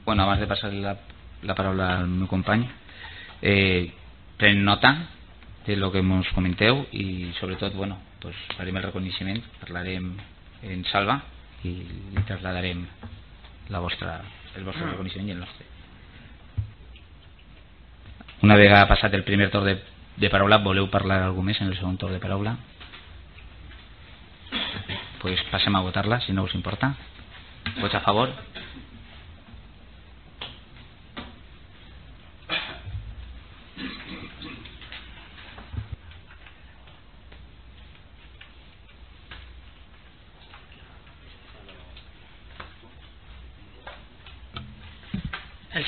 Bueno, abans de passar la paraula al meu company, pren nota de lo que ens comenteu i sobretot, bueno, pues farem el reconeixement, parlarem en Salva i li trasladarem el vostre reconeixement i el nostre. Una vegada passat el primer torn de paraula, voleu parlar alguna més en el segon torn de paraula? Pues passem a votar-la, si no us importa. Vots a favor?